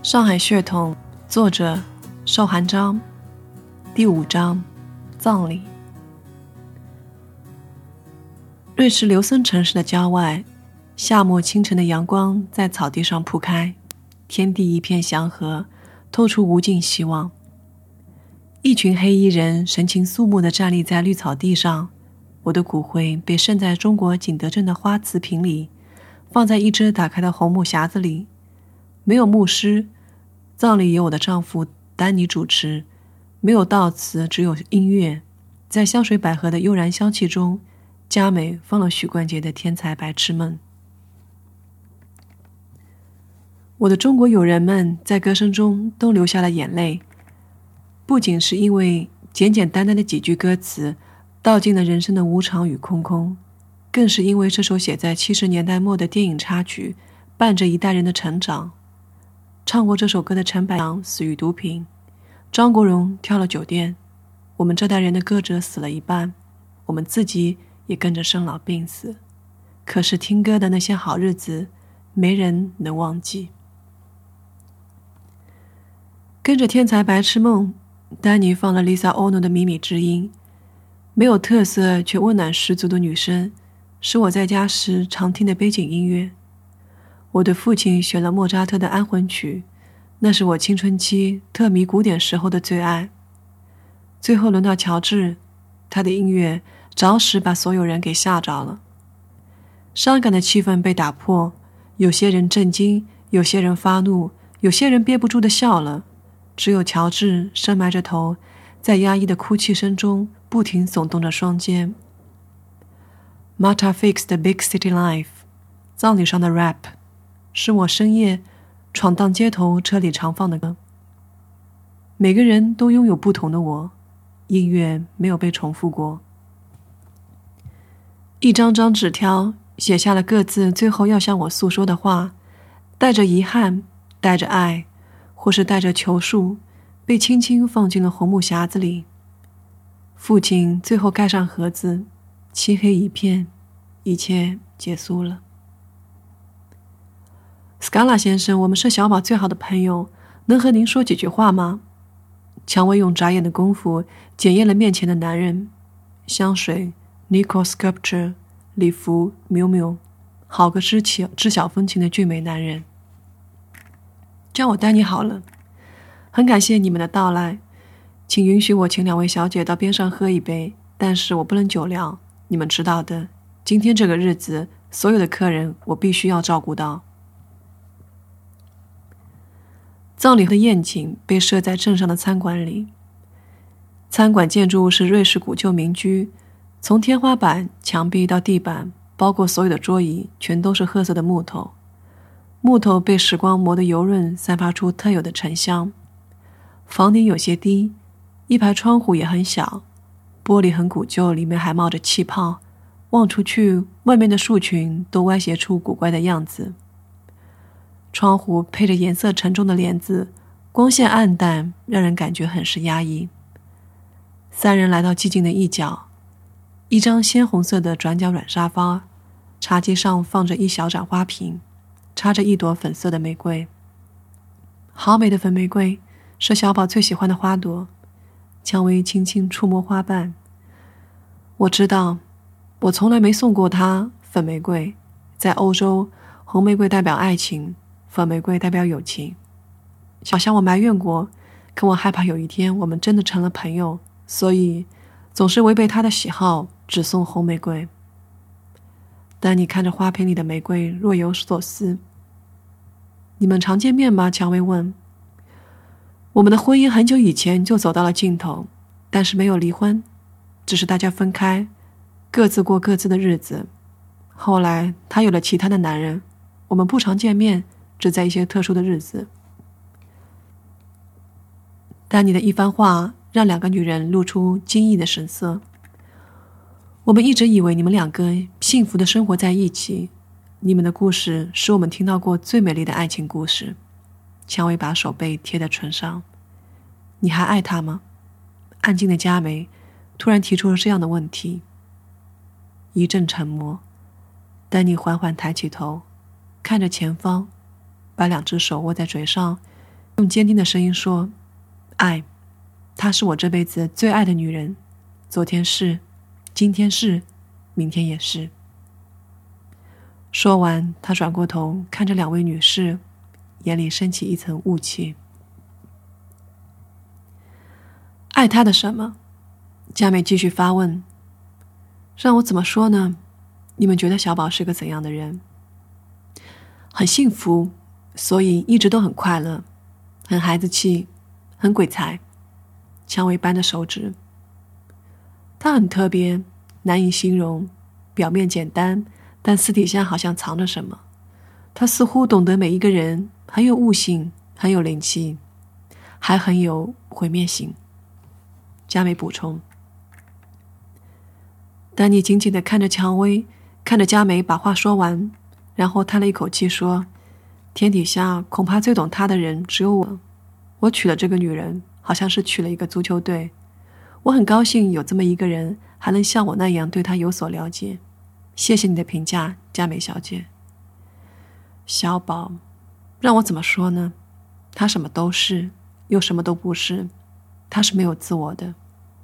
上海血统，作者寿寒章，第5章，葬礼。瑞士琉森城市的郊外，夏末清晨的阳光在草地上铺开，天地一片祥和，透出无尽希望。一群黑衣人神情肃穆地站立在绿草地上，我的骨灰被盛在中国景德镇的花瓷瓶里，放在一只打开的红木匣子里。没有牧师，葬礼由我的丈夫丹尼主持，没有悼词，只有音乐。在香水百合的悠然香气中，佳美放了许冠杰的《天才白痴梦》。我的中国友人们在歌声中都流下了眼泪，不仅是因为简简单单的几句歌词道尽了人生的无常与空空，更是因为这首写在70年代末的电影插曲伴着一代人的成长。唱过这首歌的陈百强死于毒品，张国荣跳了酒店，我们这代人的歌者死了一半，我们自己也跟着生老病死。可是听歌的那些好日子，没人能忘记。跟着天才白痴梦，丹尼放了 Lisa Ono 的靡靡之音，没有特色却温暖十足的女声，是我在家时常听的背景音乐。我的父亲选了莫扎特的安魂曲，那是我青春期特迷古典时候的最爱。最后轮到乔治，他的音乐着实把所有人给吓着了。伤感的气氛被打破，有些人震惊，有些人发怒，有些人憋不住的笑了。只有乔治深埋着头，在压抑的哭泣声中不停耸动着双肩。Marta Fix 的 Big City Life， 葬礼上的 rap， 是我深夜闯荡街头车里常放的歌。每个人都拥有不同的我，音乐没有被重复过。一张张纸条写下了各自最后要向我诉说的话，带着遗憾，带着爱，或是带着求恕，被轻轻放进了红木匣子里。父亲最后盖上盒子，漆黑一片，一切结束了。斯卡拉先生，我们是小宝最好的朋友，能和您说几句话吗？蔷薇用眨眼的功夫检验了面前的男人。香水 Nico Sculpture， 礼服 Miu Miu， 好个知晓风情的俊美男人。叫我丹尼好了，很感谢你们的到来，请允许我请2位小姐到边上喝一杯，但是我不能久聊，你们知道的，今天这个日子，所有的客人我必须要照顾到。葬礼的宴请被设在镇上的餐馆里，餐馆建筑是瑞士古旧民居，从天花板、墙壁到地板，包括所有的桌椅，全都是褐色的木头。木头被时光磨得油润，散发出特有的沉香。房顶有些低，一排窗户也很小，玻璃很古旧，里面还冒着气泡，望出去，外面的树群都歪斜出古怪的样子。窗户配着颜色沉重的帘子，光线暗淡，让人感觉很是压抑。3人来到寂静的一角，一张鲜红色的转角软沙发，茶几上放着一小盏花瓶，插着一朵粉色的玫瑰。好美的粉玫瑰，是小宝最喜欢的花朵。蔷薇轻轻触摸花瓣。我知道，我从来没送过她粉玫瑰。在欧洲，红玫瑰代表爱情，粉玫瑰代表友情。小向我埋怨过，可我害怕有一天我们真的成了朋友，所以总是违背她的喜好，只送红玫瑰。丹尼看着花瓶里的玫瑰，若有所思。你们常见面吗？蔷薇问。我们的婚姻很久以前就走到了尽头，但是没有离婚，只是大家分开，各自过各自的日子。后来他有了其他的男人，我们不常见面，只在一些特殊的日子。丹尼的一番话让2个女人露出惊异的神色。我们一直以为你们2个幸福的生活在一起，你们的故事是我们听到过最美丽的爱情故事。蔷薇把手背贴在唇上。你还爱他吗？安静的佳美突然提出了这样的问题。一阵沉默，丹尼缓缓抬起头，看着前方，把2只手握在嘴上， 用坚定的声音说：爱，她是我这辈子最爱的女人，昨天是，今天是，明天也是。说完，他转过头看着两位女士，眼里升起一层雾气。爱他的什么？佳美继续发问。让我怎么说呢？你们觉得小宝是个怎样的人？很幸福，所以一直都很快乐，很孩子气，很鬼才。蔷薇扳着手指。他很特别，难以形容，表面简单，但私底下好像藏着什么。他似乎懂得每一个人，很有悟性，很有灵气，还很有毁灭性。佳美补充。丹尼紧紧地看着蔷薇，看着佳美把话说完，然后叹了一口气说：天底下恐怕最懂她的人只有我。我娶了这个女人，好像是娶了一个足球队。我很高兴有这么一个人，还能像我那样对她有所了解。谢谢你的评价，佳美小姐。小宝，让我怎么说呢？他什么都是，又什么都不是。他是没有自我的。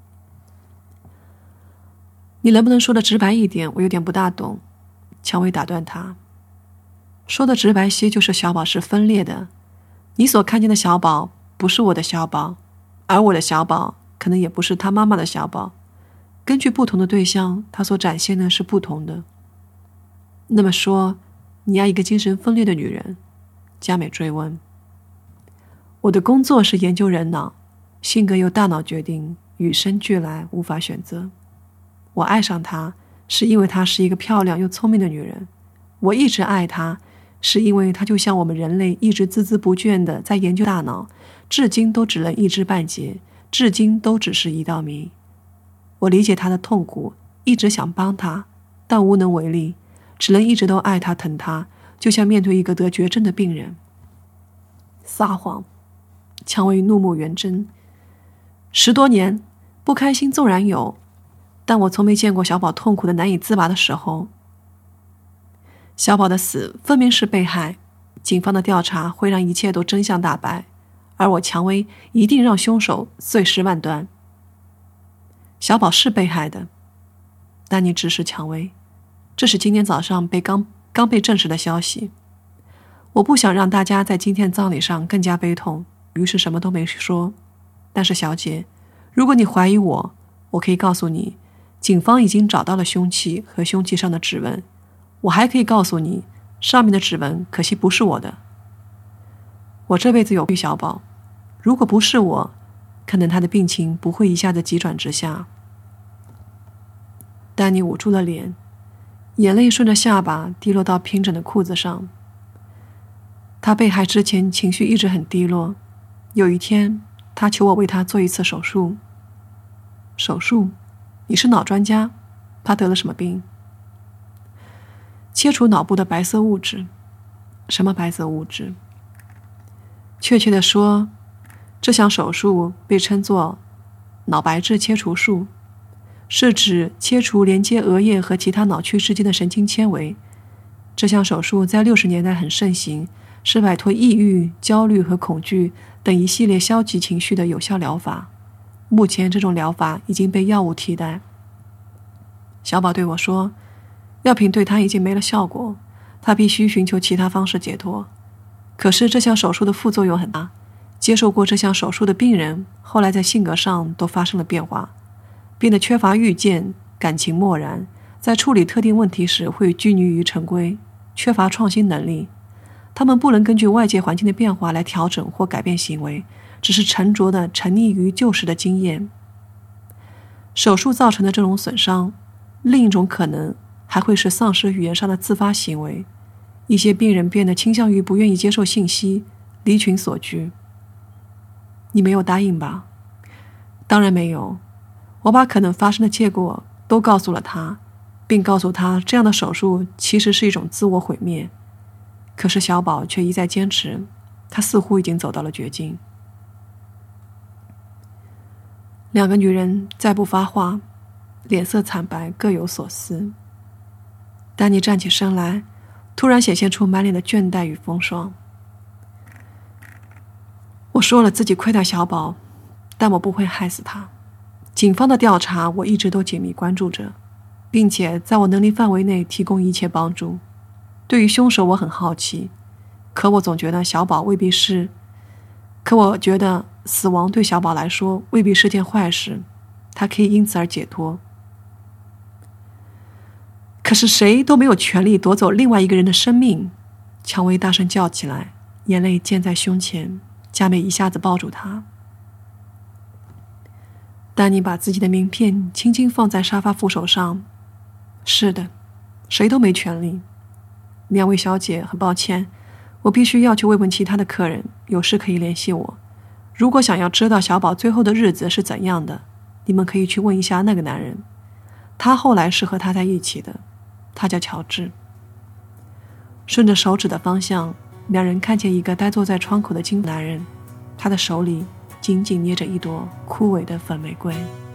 你能不能说的直白一点？我有点不大懂。蔷薇打断他。说的直白些，就是小宝是分裂的。你所看见的小宝不是我的小宝，而我的小宝可能也不是他妈妈的小宝。根据不同的对象，他所展现的是不同的。那么说，你要一个精神分裂的女人？佳美追问。我的工作是研究人脑，性格由大脑决定，与生俱来，无法选择。我爱上她，是因为她是一个漂亮又聪明的女人。我一直爱她，是因为她就像我们人类一直孜孜不倦地在研究大脑，至今都只能一知半解，至今都只是一道谜。我理解她的痛苦，一直想帮她，但无能为力，只能一直都爱她疼她，就像面对一个得绝症的病人。撒谎！蔷薇怒目圆睁。10多年，不开心纵然有，但我从没见过小宝痛苦的难以自拔的时候。小宝的死分明是被害，警方的调查会让一切都真相大白，而我蔷薇一定让凶手碎尸万段。小宝是被害的，丹尼指使蔷薇，这是今天早上刚被证实的消息。我不想让大家在今天葬礼上更加悲痛，于是什么都没说。但是小姐，如果你怀疑我，我可以告诉你，警方已经找到了凶器和凶器上的指纹。我还可以告诉你，上面的指纹可惜不是我的。我这辈子有遇小宝，如果不是我，可能他的病情不会一下子急转直下。丹尼捂住了脸，眼泪顺着下巴滴落到平整的裤子上。他被害之前情绪一直很低落，有一天他求我为他做一次手术。手术？你是脑专家？他得了什么病？切除脑部的白色物质。什么白色物质？确切地说，这项手术被称作脑白质切除术，是指切除连接额叶和其他脑区之间的神经纤维。这项手术在60年代很盛行，是摆脱抑郁、焦虑和恐惧等一系列消极情绪的有效疗法。目前这种疗法已经被药物替代。小宝对我说，药品对他已经没了效果，他必须寻求其他方式解脱。可是这项手术的副作用很大，接受过这项手术的病人后来在性格上都发生了变化，变得缺乏预见，感情漠然，在处理特定问题时会拘泥于陈规，缺乏创新能力。他们不能根据外界环境的变化来调整或改变行为，只是沉着地沉溺于旧时的经验。手术造成的这种损伤，另一种可能还会是丧失语言上的自发行为。一些病人变得倾向于不愿意接受信息，离群索居。你没有答应吧？当然没有。我把可能发生的结果都告诉了他，并告诉他这样的手术其实是一种自我毁灭。可是小宝却一再坚持，他似乎已经走到了绝境。两个女人再不发话，脸色惨白，各有所思。丹尼站起身来，突然显现出满脸的倦怠与风霜。 我说了自己亏待小宝，但我不会害死他。警方的调查我一直都紧密关注着，并且在我能力范围内提供一切帮助。对于凶手我很好奇，可我总觉得小宝未必是，可我觉得死亡对小宝来说未必是件坏事，他可以因此而解脱。可是谁都没有权利夺走另外一个人的生命，蔷薇大声叫起来，眼泪溅在胸前，佳美一下子抱住他。丹尼把自己的名片轻轻放在沙发扶手上。是的，谁都没权利。两位小姐，很抱歉，我必须要去慰问其他的客人，有事可以联系我。如果想要知道小宝最后的日子是怎样的，你们可以去问一下那个男人，他后来是和他在一起的，他叫乔治。顺着手指的方向，两人看见一个呆坐在窗口的金男人，他的手里紧紧捏着一朵枯萎的粉玫瑰。